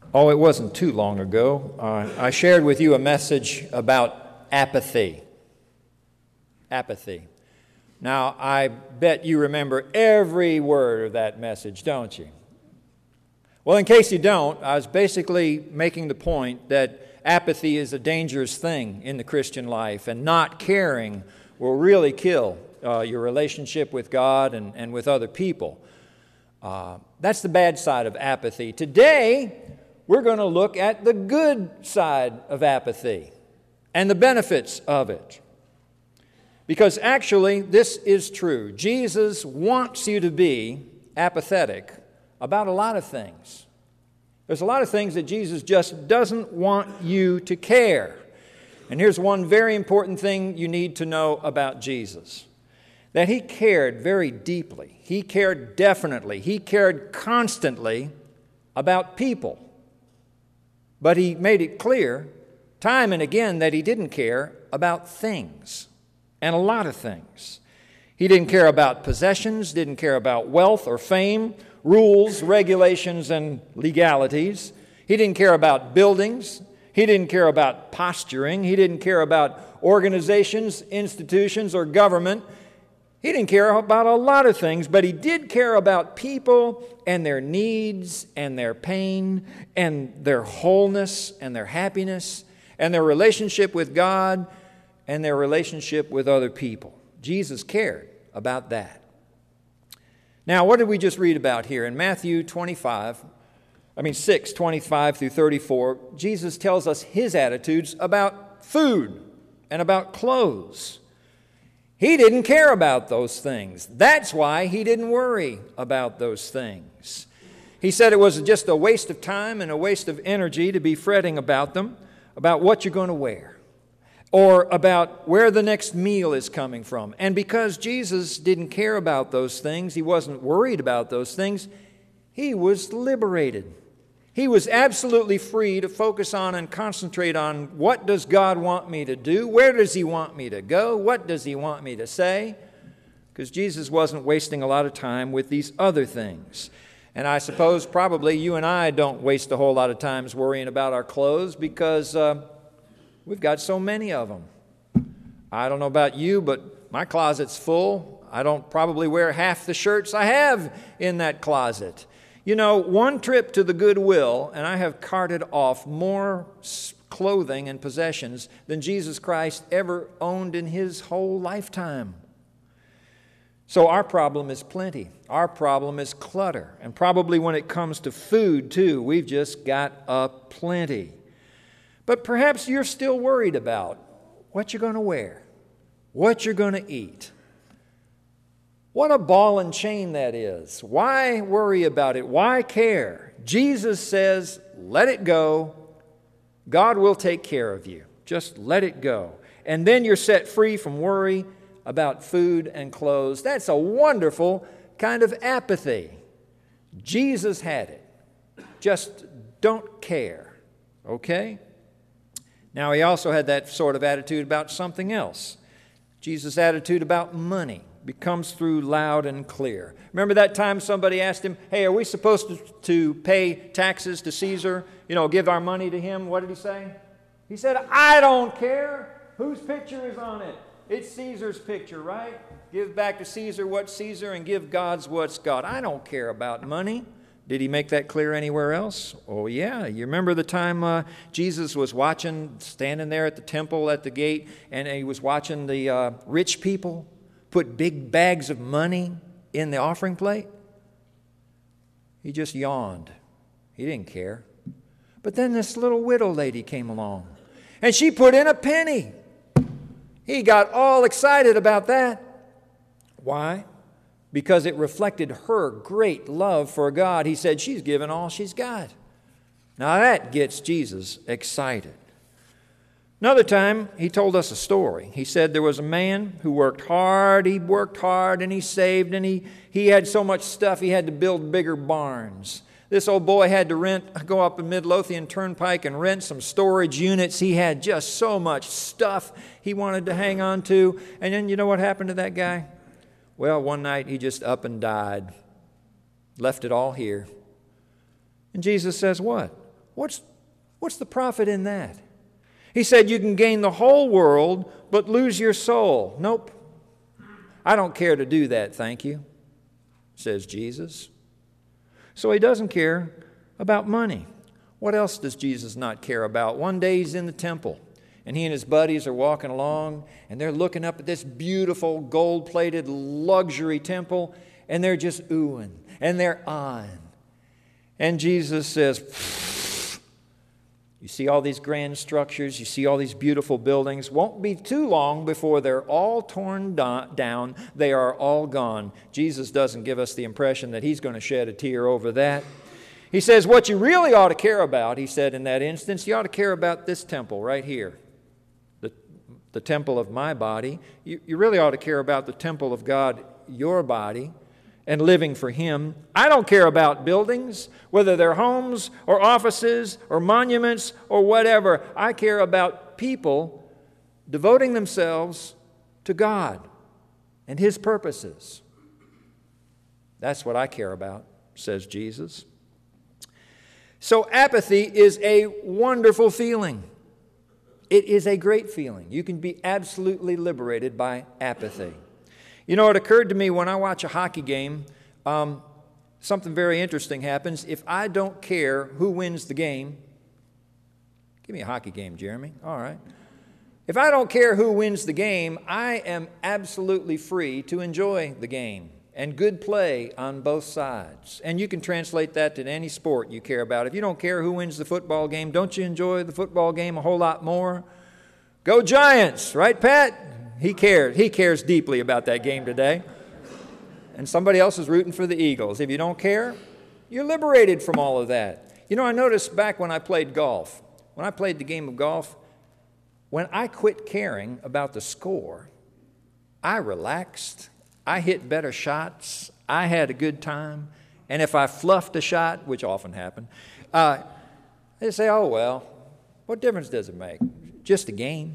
Oh, it wasn't too long ago. I shared with you a message about apathy. Apathy. Now, I bet you remember every word of that message, don't you? Well, in case you don't, I was basically making the point that apathy is a dangerous thing in the Christian life, and not caring will really kill your relationship with God and with other people. That's the bad side of apathy. Today, we're going to look at the good side of apathy and the benefits of it. Because actually, this is true. Jesus wants you to be apathetic about a lot of things. There's a lot of things that Jesus just doesn't want you to care. And here's one very important thing you need to know about Jesus. That He cared very deeply. He cared definitely. He cared constantly about people. But He made it clear, time and again, that He didn't care about things, and a lot of things. He didn't care about possessions, didn't care about wealth or fame, rules, regulations, and legalities. He didn't care about buildings. He didn't care about posturing. He didn't care about organizations, institutions, or government. He didn't care about a lot of things, but He did care about people and their needs and their pain and their wholeness and their happiness and their relationship with God and their relationship with other people. Jesus cared about that. Now, what did we just read about here? In Matthew 6, 25 through 34, Jesus tells us His attitudes about food and about clothes. He didn't care about those things. That's why He didn't worry about those things. He said it was just a waste of time and a waste of energy to be fretting about them, about what you're going to wear, or about where the next meal is coming from. And because Jesus didn't care about those things, He wasn't worried about those things, He was liberated. He was absolutely free to focus on and concentrate on what does God want me to do? Where does He want me to go? What does He want me to say? Because Jesus wasn't wasting a lot of time with these other things. And I suppose probably you and I don't waste a whole lot of times worrying about our clothes because we've got so many of them. I don't know about you, but my closet's full. I don't probably wear half the shirts I have in that closet. You know, one trip to the Goodwill, and I have carted off more clothing and possessions than Jesus Christ ever owned in His whole lifetime. So our problem is plenty. Our problem is clutter. And probably when it comes to food, too, we've just got a plenty. But perhaps you're still worried about what you're going to wear, what you're going to eat. What a ball and chain that is. Why worry about it? Why care? Jesus says, let it go. God will take care of you. Just let it go. And then you're set free from worry about food and clothes. That's a wonderful kind of apathy. Jesus had it. Just don't care. Okay? Now, He also had that sort of attitude about something else. Jesus' attitude about money comes through loud and clear. Remember that time somebody asked Him, hey, are we supposed to pay taxes to Caesar? Give our money to him? What did He say? He said, I don't care whose picture is on it. It's Caesar's picture, right? Give back to Caesar what's Caesar and give God's what's God. I don't care about money. Did He make that clear anywhere else? Oh, yeah. You remember the time Jesus was standing there at the temple at the gate, and He was watching the rich people put big bags of money in the offering plate? He just yawned. He didn't care. But then this little widow lady came along, and she put in a penny. He got all excited about that. Why? Because it reflected her great love for God. He said, she's given all she's got. Now that gets Jesus excited. Another time, He told us a story. He said there was a man who worked hard. He worked hard and he saved, and he had so much stuff he had to build bigger barns. This old boy had to go up in Midlothian Turnpike and rent some storage units. He had just so much stuff he wanted to hang on to. And then you know what happened to that guy? Well, one night he just up and died. Left it all here. And Jesus says what? What's the profit in that? He said, you can gain the whole world, but lose your soul. Nope. I don't care to do that, thank you, says Jesus. So he doesn't care about money. What else does Jesus not care about? One day he's in the temple, and he and his buddies are walking along, and they're looking up at this beautiful gold-plated luxury temple, and they're just oohing, and they're ahhing. And Jesus says, you see all these grand structures, you see all these beautiful buildings. Won't be too long before they're all torn down. They are all gone. Jesus doesn't give us the impression that he's going to shed a tear over that. He says, what you really ought to care about, he said in that instance, you ought to care about this temple right here, the temple of my body. You really ought to care about the temple of God, your body, and living for him. I don't care about buildings, whether they're homes or offices or monuments or whatever. I care about people devoting themselves to God and his purposes. That's what I care about, says Jesus. So apathy is a wonderful feeling. It is a great feeling. You can be absolutely liberated by apathy. You know, it occurred to me when I watch a hockey game, something very interesting happens. If I don't care who wins the game, give me a hockey game, Jeremy. All right. If I don't care who wins the game, I am absolutely free to enjoy the game. And good play on both sides. And you can translate that to any sport you care about. If you don't care who wins the football game, don't you enjoy the football game a whole lot more? Go Giants, right, Pat? He cares. He cares deeply about that game today. And somebody else is rooting for the Eagles. If you don't care, you're liberated from all of that. You know, I noticed back when I played golf, when I played the game of golf, when I quit caring about the score, I relaxed. I hit better shots. I had a good time. And if I fluffed a shot, which often happened, they say, oh, well, what difference does it make? Just a game.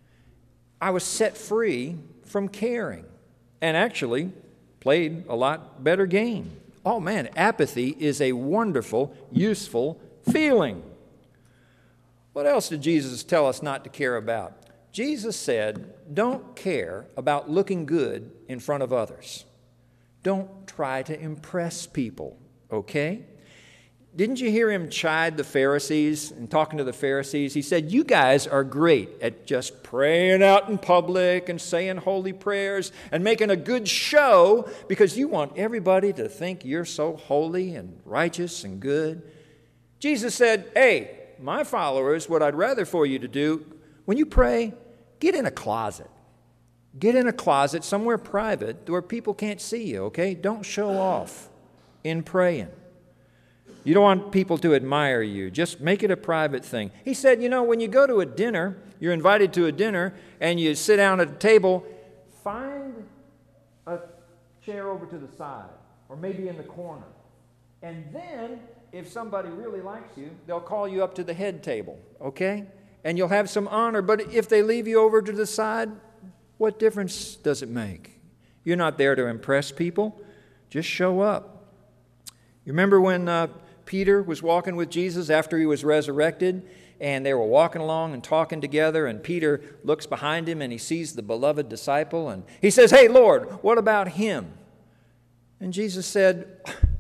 I was set free from caring and actually played a lot better game. Oh, man, apathy is a wonderful, useful feeling. What else did Jesus tell us not to care about? Jesus said, don't care about looking good in front of others. Don't try to impress people, okay? Didn't you hear him chide the Pharisees and talking to the Pharisees? He said, you guys are great at just praying out in public and saying holy prayers and making a good show because you want everybody to think you're so holy and righteous and good. Jesus said, hey, my followers, what I'd rather for you to do, when you pray, get in a closet. Get in a closet somewhere private where people can't see you, okay? Don't show off in praying. You don't want people to admire you. Just make it a private thing. He said, you know, when you go to a dinner, you're invited to a dinner, and you sit down at a table, find a chair over to the side, or maybe in the corner. And then, if somebody really likes you, they'll call you up to the head table, okay? And you'll have some honor. But if they leave you over to the side, what difference does it make? You're not there to impress people. Just show up. You remember when Peter was walking with Jesus after he was resurrected, and they were walking along and talking together, and Peter looks behind him and he sees the beloved disciple, and he says, hey, Lord, what about him? And Jesus said,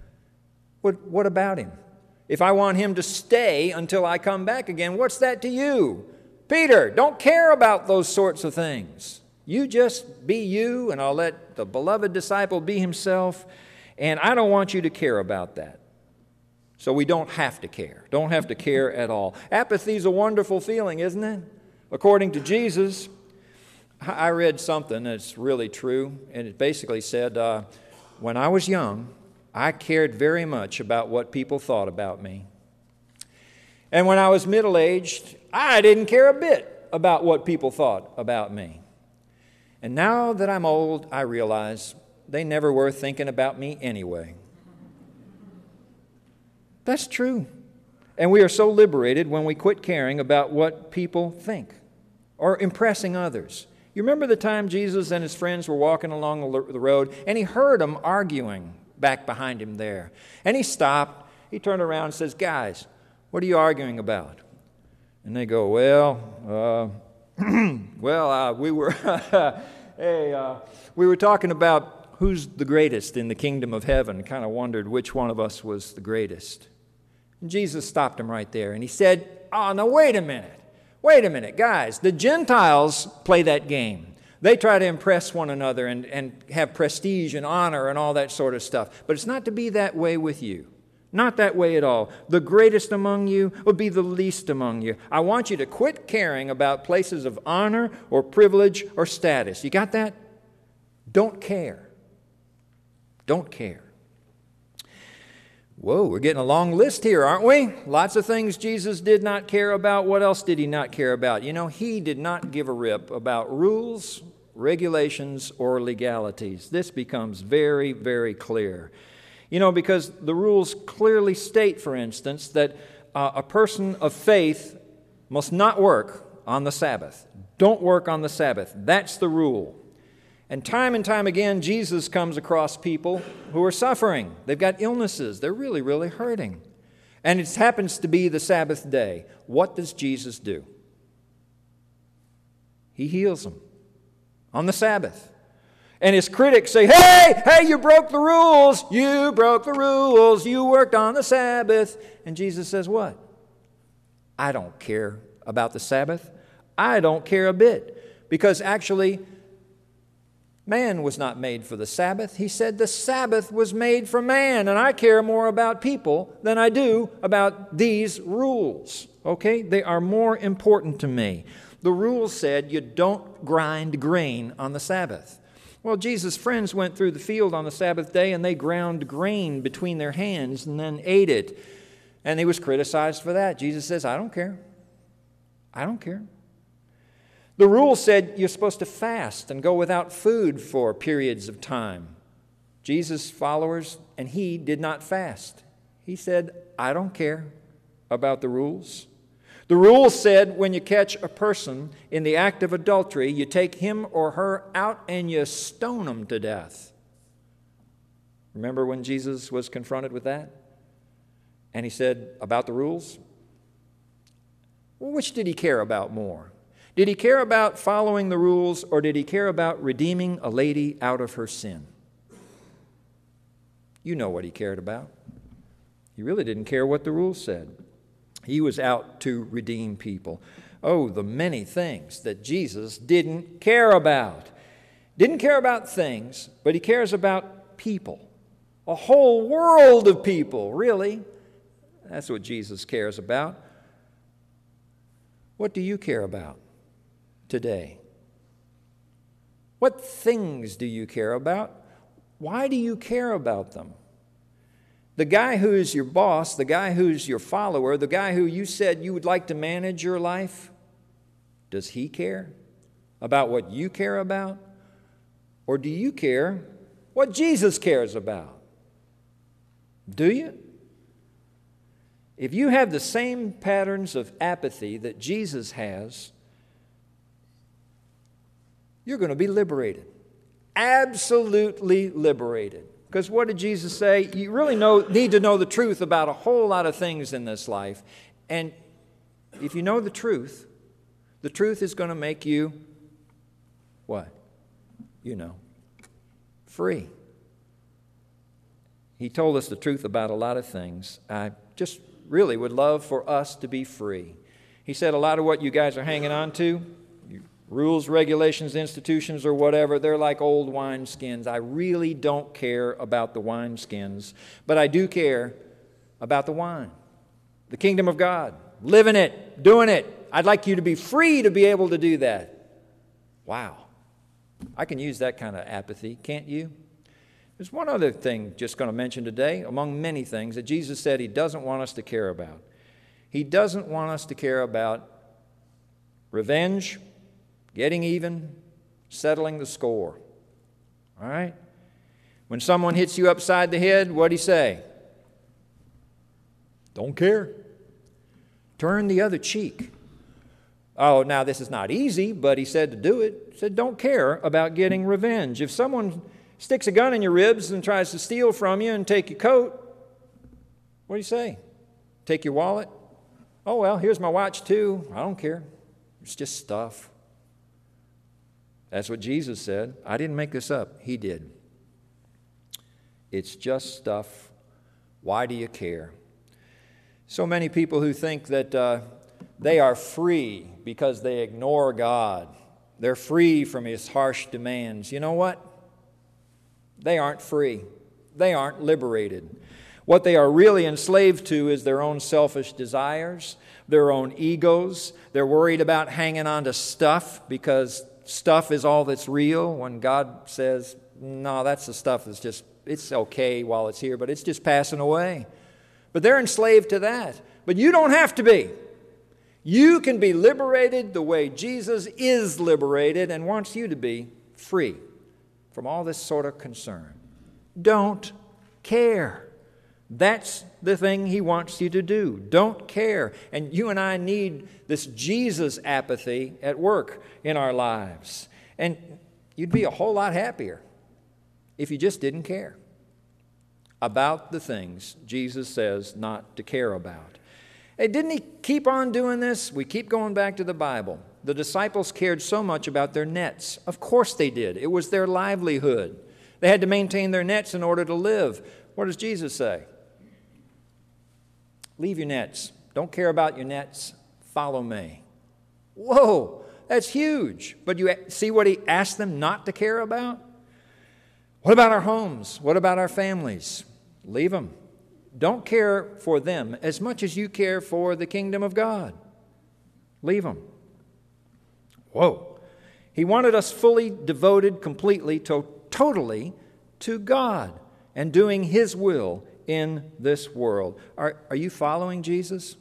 what about him? If I want him to stay until I come back again, what's that to you? Peter, don't care about those sorts of things. You just be you, and I'll let the beloved disciple be himself, and I don't want you to care about that. So we don't have to care. Don't have to care at all. Apathy is a wonderful feeling, isn't it? According to Jesus, I read something that's really true, and it basically said, when I was young, I cared very much about what people thought about me. And when I was middle-aged, I didn't care a bit about what people thought about me. And now that I'm old, I realize they never were thinking about me anyway. That's true. And we are so liberated when we quit caring about what people think or impressing others. You remember the time Jesus and his friends were walking along the road, and he heard them arguing back behind him there. And he stopped. He turned around and says, guys, What are you arguing about? And they go, we were we were talking about who's the greatest in the kingdom of heaven. Kind of wondered which one of us was the greatest. And Jesus stopped him right there, and he said, "Oh, now wait a minute, guys. The Gentiles play that game. They try to impress one another and have prestige and honor and all that sort of stuff. But it's not to be that way with you. Not that way at all. The greatest among you will be the least among you. I want you to quit caring about places of honor or privilege or status. You got that? Don't care. Don't care." Whoa, we're getting a long list here, aren't we? Lots of things Jesus did not care about. What else did he not care about? You know, he did not give a rip about rules, regulations, or legalities. This becomes very, very clear. You know, because the rules clearly state, for instance, that a person of faith must not work on the Sabbath. Don't work on the Sabbath. That's the rule. And time again, Jesus comes across people who are suffering. They've got illnesses. They're really, really hurting. And it happens to be the Sabbath day. What does Jesus do? He heals them on the Sabbath. And his critics say, hey, you broke the rules. You broke the rules. You worked on the Sabbath. And Jesus says what? I don't care about the Sabbath. I don't care a bit. Because actually, man was not made for the Sabbath. He said the Sabbath was made for man, and I care more about people than I do about these rules. Okay? They are more important to me. The rules said you don't grind grain on the Sabbath. Well, Jesus' friends went through the field on the Sabbath day, and they ground grain between their hands and then ate it. And he was criticized for that. Jesus says, I don't care. I don't care. The rule said you're supposed to fast and go without food for periods of time. Jesus' followers and he did not fast. He said, I don't care about the rules. The rule said when you catch a person in the act of adultery, you take him or her out and you stone them to death. Remember when Jesus was confronted with that? And he said, about the rules? Well, which did he care about more? Did he care about following the rules, or did he care about redeeming a lady out of her sin? You know what he cared about. He really didn't care what the rules said. He was out to redeem people. Oh, the many things that Jesus didn't care about. Didn't care about things, but he cares about people. A whole world of people, really. That's what Jesus cares about. What do you care about today? What things do you care about? Why do you care about them? The guy who's your boss, the guy who's your follower, the guy who you said you would like to manage your life, does he care about what you care about? Or do you care what Jesus cares about? Do you? If you have the same patterns of apathy that Jesus has, you're going to be liberated. Absolutely liberated. Because what did Jesus say? You really need to know the truth about a whole lot of things in this life. And if you know the truth is going to make you, what? Free. He told us the truth about a lot of things. I just really would love for us to be free. He said a lot of what you guys are hanging on to, rules, regulations, institutions, or whatever, they're like old wineskins. I really don't care about the wineskins, but I do care about the wine, the kingdom of God, living it, doing it. I'd like you to be free to be able to do that. Wow. I can use that kind of apathy, can't you? There's one other thing just going to mention today, among many things, that Jesus said he doesn't want us to care about. He doesn't want us to care about revenge, getting even, settling the score. All right? When someone hits you upside the head, what'd he say? Don't care. Turn the other cheek. Oh, now this is not easy, but he said to do it. He said, don't care about getting revenge. If someone sticks a gun in your ribs and tries to steal from you and take your coat, what do you say? Take your wallet? Oh, well, here's my watch too. I don't care. It's just stuff. That's what Jesus said. I didn't make this up. He did. It's just stuff. Why do you care? So many people who think that they are free because they ignore God. They're free from His harsh demands. You know what? They aren't free. They aren't liberated. What they are really enslaved to is their own selfish desires, their own egos. They're worried about hanging on to stuff because stuff is all that's real, when God says, no, that's the stuff that's just, it's okay while it's here, but it's just passing away. But they're enslaved to that. But you don't have to be. You can be liberated the way Jesus is liberated and wants you to be, free from all this sort of concern. Don't care. That's the thing He wants you to do. Don't care. And you and I need this Jesus apathy at work in our lives. And you'd be a whole lot happier if you just didn't care about the things Jesus says not to care about. Hey, didn't He keep on doing this? We keep going back to the Bible. The disciples cared so much about their nets. Of course they did. It was their livelihood. They had to maintain their nets in order to live. What does Jesus say? Leave your nets. Don't care about your nets. Follow me. Whoa, that's huge. But you see what He asked them not to care about? What about our homes? What about our families? Leave them. Don't care for them as much as you care for the kingdom of God. Leave them. Whoa. He wanted us fully devoted, completely, totally to God and doing His will in this world. Are you following Jesus?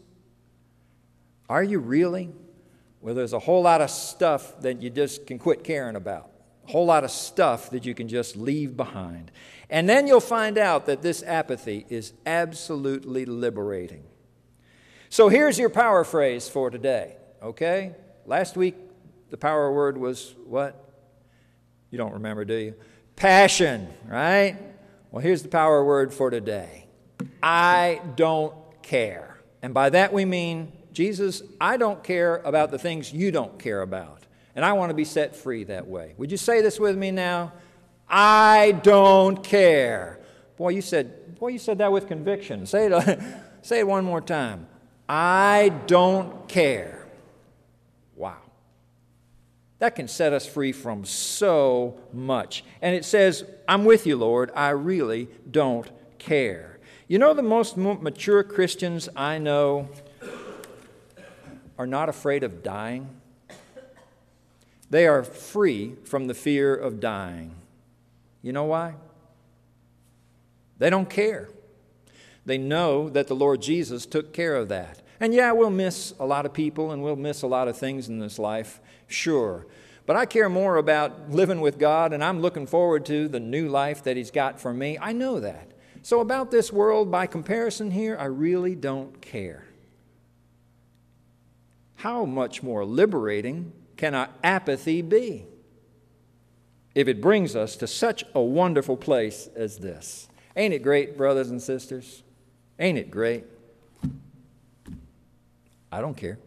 Are you really? Well, there's a whole lot of stuff that you just can quit caring about. A whole lot of stuff that you can just leave behind. And then you'll find out that this apathy is absolutely liberating. So here's your power phrase for today, okay? Last week, the power word was what? You don't remember, do you? Passion, right? Well, here's the power word for today. I don't care. And by that we mean, Jesus, I don't care about the things you don't care about. And I want to be set free that way. Would you say this with me now? I don't care. Boy, you said that with conviction. Say it one more time. I don't care. Wow. That can set us free from so much. And it says, I'm with you, Lord. I really don't care. You know, the most mature Christians I know are not afraid of dying. They are free from the fear of dying. You know why? They don't care. They know that the Lord Jesus took care of that. And yeah, we'll miss a lot of people and we'll miss a lot of things in this life, sure. But I care more about living with God, and I'm looking forward to the new life that He's got for me. I know that. So about this world, by comparison here, I really don't care. How much more liberating can our apathy be if it brings us to such a wonderful place as this? Ain't it great, brothers and sisters? Ain't it great? I don't care.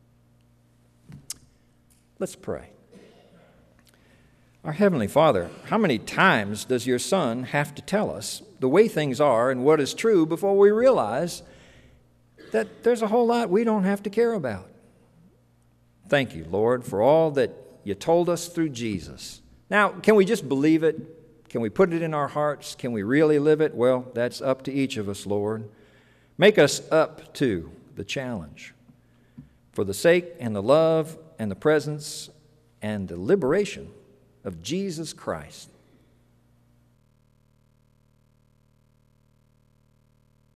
Let's pray. Our Heavenly Father, how many times does your Son have to tell us the way things are and what is true before we realize that there's a whole lot we don't have to care about? Thank you, Lord, for all that you told us through Jesus. Now, can we just believe it? Can we put it in our hearts? Can we really live it? Well, that's up to each of us, Lord. Make us up to the challenge. For the sake and the love and the presence and the liberation of Jesus Christ.